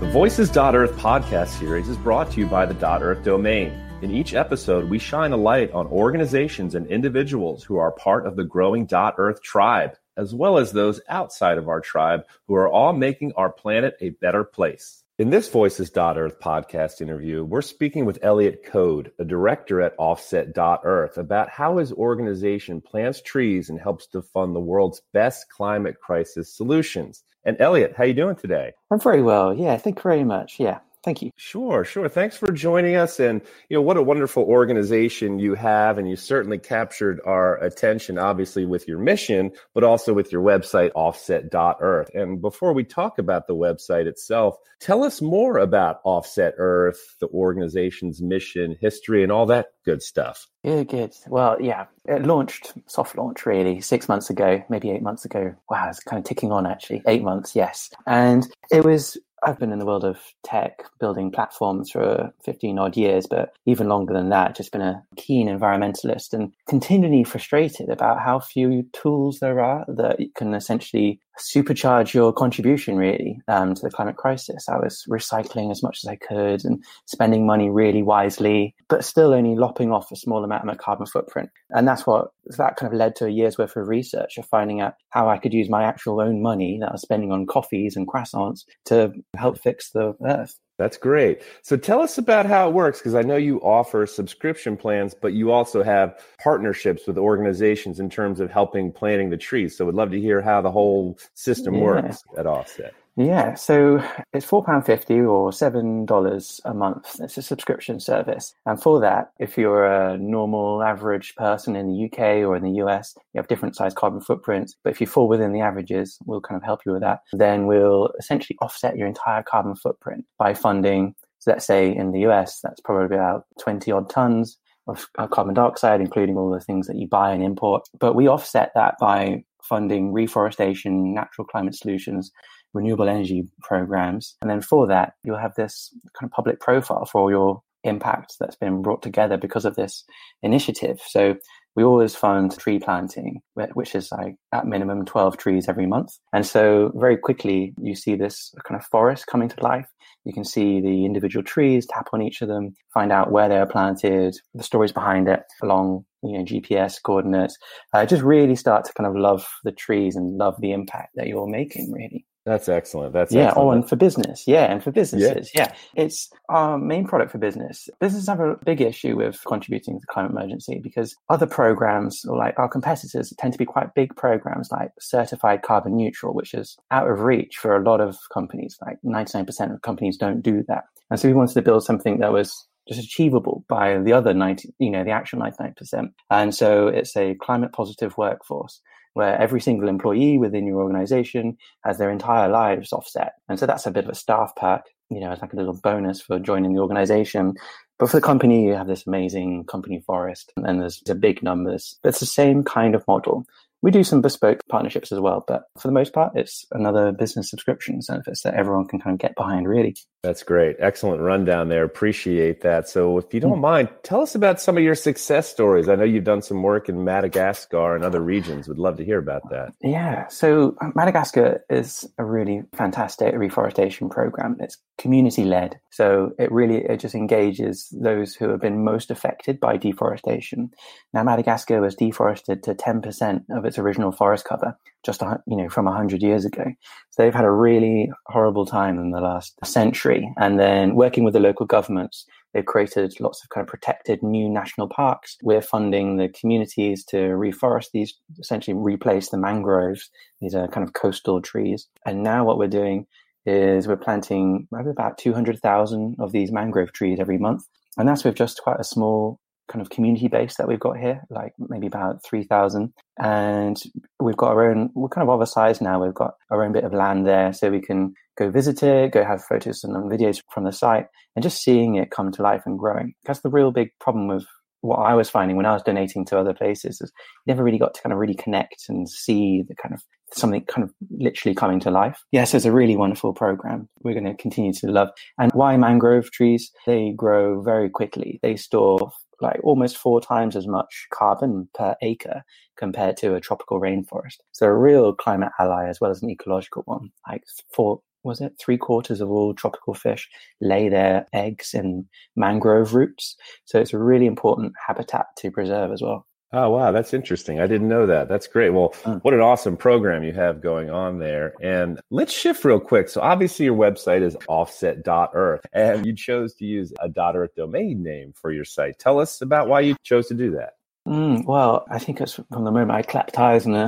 The Voices.Earth podcast series is brought to you by the .Earth domain. In each episode, we shine a light on organizations and individuals who are part of the growing .Earth tribe, as well as those outside of our tribe who are all making our planet a better place. In this Voices.Earth podcast interview, we're speaking with Elliot Code, a director at Offset.Earth, about how his organization plants trees and helps to fund the world's best climate crisis solutions. And Elliot, how you doing today? I'm very well. Yeah, thank you very much. Yeah. Thank you. Sure. Thanks for joining us. And, what a wonderful organization you have. And you certainly captured our attention, obviously, with your mission, but also with your website, Offset.Earth. And before we talk about the website itself, tell us more about Offset.Earth, the organization's mission, history, and all that good stuff. Yeah, good. Well, yeah, it launched, soft launch really, 6 months ago, maybe 8 months ago. Wow, it's kind of ticking on actually. 8 months, yes. And I've been in the world of tech, building platforms for 15 odd years, but even longer than that, just been a keen environmentalist and continually frustrated about how few tools there are that can essentially supercharge your contribution really to the climate crisis. I was recycling as much as I could and spending money really wisely, but still only lopping off a small amount of my carbon footprint. And that kind of led to a year's worth of research of finding out how I could use my actual own money that I was spending on coffees and croissants to help fix the earth. That's great. So tell us about how it works, because I know you offer subscription plans, but you also have partnerships with organizations in terms of helping planting the trees. So we'd love to hear how the whole system works at Offset. Yeah, so it's £4.50 or $7 a month. It's a subscription service. And for that, if you're a normal average person in the UK or in the US, you have different size carbon footprints. But if you fall within the averages, we'll kind of help you with that. Then we'll essentially offset your entire carbon footprint by funding, so let's say in the US, that's probably about 20 odd tons of carbon dioxide, including all the things that you buy and import. But we offset that by funding reforestation, natural climate solutions, renewable energy programs. And then for that, you'll have this kind of public profile for all your impact that's been brought together because of this initiative. So we always fund tree planting, which is like at minimum 12 trees every month. And so very quickly, you see this kind of forest coming to life. You can see the individual trees, tap on each of them, find out where they are planted, the stories behind it along GPS coordinates. Just really start to kind of love the trees and love the impact that you're making, really. That's excellent. And for business. And for businesses. Yeah. It's our main product for business. Businesses have a big issue with contributing to the climate emergency because other programs, or like our competitors, tend to be quite big programs like certified carbon neutral, which is out of reach for a lot of companies. Like 99% of companies don't do that. And so we wanted to build something that was just achievable by the other 90, the actual 99%. And so it's a climate positive workforce where every single employee within your organization has their entire lives offset. And so that's a bit of a staff perk, as like a little bonus for joining the organization. But for the company, you have this amazing company forest and there's big numbers. But it's the same kind of model. We do some bespoke partnerships as well, but for the most part, it's another business subscription service that everyone can kind of get behind, really. That's great. Excellent rundown there. Appreciate that. So if you don't mind, tell us about some of your success stories. I know you've done some work in Madagascar and other regions. Would love to hear about that. Yeah. So Madagascar is a really fantastic reforestation program. It's community-led. So it just engages those who have been most affected by deforestation. Now, Madagascar was deforested to 10% of its original forest cover, just from 100 years ago. So they've had a really horrible time in the last century. And then working with the local governments, they've created lots of kind of protected new national parks. We're funding the communities to reforest these, essentially replace the mangroves. These are kind of coastal trees. And now what we're doing is we're planting maybe about 200,000 of these mangrove trees every month. And that's with just quite a small kind of community base that we've got here, like maybe about 3,000. And we've got we're kind of of a size now. We've got our own bit of land there, so we can go visit it, go have photos and videos from the site, and just seeing it come to life and growing. That's the real big problem with what I was finding when I was donating to other places, is you never really got to kind of really connect and see the kind of something kind of literally coming to life. Yes, it's a really wonderful program. We're going to continue to love. And why mangrove trees? They grow very quickly. They store like almost 4 times as much carbon per acre compared to a tropical rainforest. So a real climate ally as well as an ecological one, like was it 3/4 of all tropical fish lay their eggs in mangrove roots. So it's a really important habitat to preserve as well. Oh, wow. That's interesting. I didn't know that. That's great. Well, what an awesome program you have going on there. And let's shift real quick. So obviously your website is offset.earth, and you chose to use a .earth domain name for your site. Tell us about why you chose to do that. Well, I think it's from the moment I clapped eyes on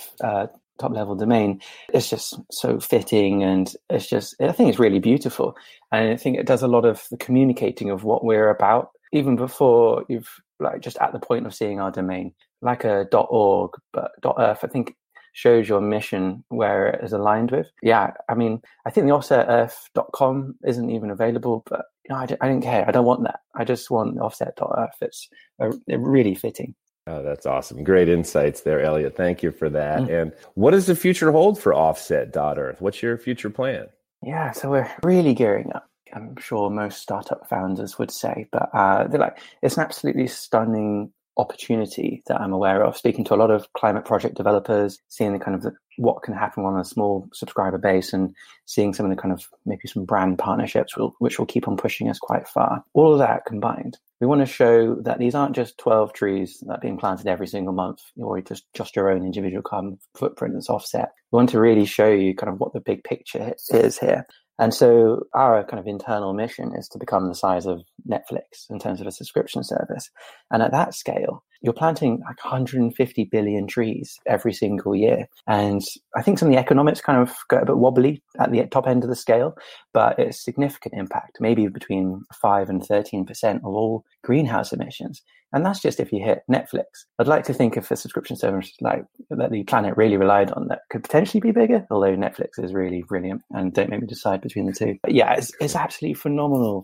a top-level domain, it's just so fitting, and I think it's really beautiful. And I think it does a lot of the communicating of what we're about, even before you've just at the point of seeing our domain. Like a .org, but .earth, I think, shows your mission where it is aligned with. Yeah, I mean, I think the offsetearth.com isn't even available, but I don't care. I don't want that. I just want offset.earth. It's really fitting. Oh, that's awesome. Great insights there, Elliot. Thank you for that. And what does the future hold for offset.earth? What's your future plan? Yeah, so we're really gearing up. I'm sure most startup founders would say, but it's an absolutely stunning opportunity that I'm aware of, speaking to a lot of climate project developers, seeing the kind of what can happen on a small subscriber base, and seeing some of the kind of maybe some brand partnerships which will keep on pushing us quite far. All of that combined, we want to show that these aren't just 12 trees that are being planted every single month, or just your own individual carbon footprint that's offset. We want to really show you kind of what the big picture is here. And so our kind of internal mission is to become the size of Netflix in terms of a subscription service. And at that scale, you're planting like 150 billion trees every single year. And I think some of the economics kind of get a bit wobbly at the top end of the scale, but it's significant impact, maybe between 5 and 13% of all greenhouse emissions. And that's just if you hit Netflix. I'd like to think of a subscription service like that the planet really relied on that could potentially be bigger, although Netflix is really brilliant, and don't make me decide between the two. But yeah, it's absolutely phenomenal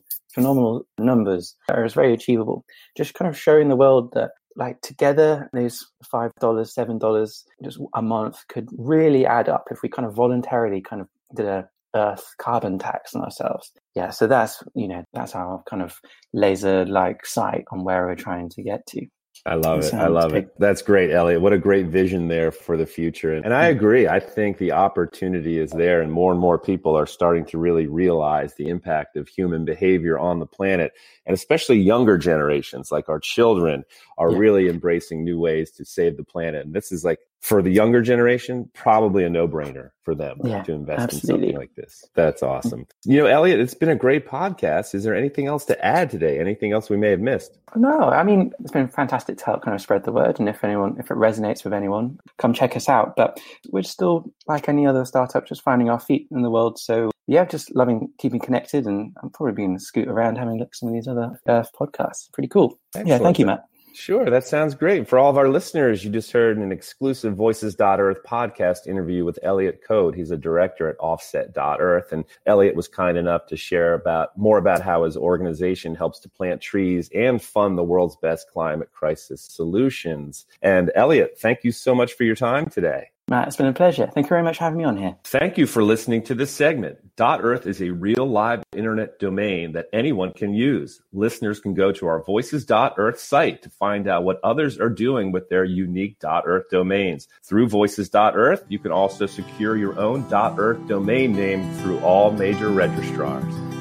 numbers that are very achievable. Just kind of showing the world that together, these $5, $7 just a month could really add up if we kind of voluntarily kind of did a Earth carbon tax on ourselves. Yeah, so that's our kind of laser-like sight on where we're trying to get to. I love it. That's great, Elliot. What a great vision there for the future. And I agree. I think the opportunity is there, and more people are starting to really realize the impact of human behavior on the planet. And especially younger generations, like our children, are really embracing new ways to save the planet. And this is for the younger generation, probably a no-brainer for them to invest in something like this. That's awesome. Elliot, it's been a great podcast. Is there anything else to add today? Anything else we may have missed? No, I mean, it's been fantastic to help kind of spread the word. And if it resonates with anyone, come check us out. But we're still, like any other startup, just finding our feet in the world. So yeah, just loving keeping connected. And I'm probably going to scoot around having a look at some of these other Earth podcasts. Pretty cool. Excellent. Yeah, thank you, Matt. Sure, that sounds great. For all of our listeners, you just heard an exclusive Voices.Earth podcast interview with Elliot Code. He's a director at Offset.Earth, and Elliot was kind enough to share more about how his organization helps to plant trees and fund the world's best climate crisis solutions. And Elliot, thank you so much for your time today. Matt, it's been a pleasure. Thank you very much for having me on here. Thank you for listening to this segment. .earth is a real live internet domain that anyone can use. Listeners can go to our Voices.Earth site to find out what others are doing with their unique .earth domains. Through Voices.Earth, you can also secure your own .earth domain name through all major registrars.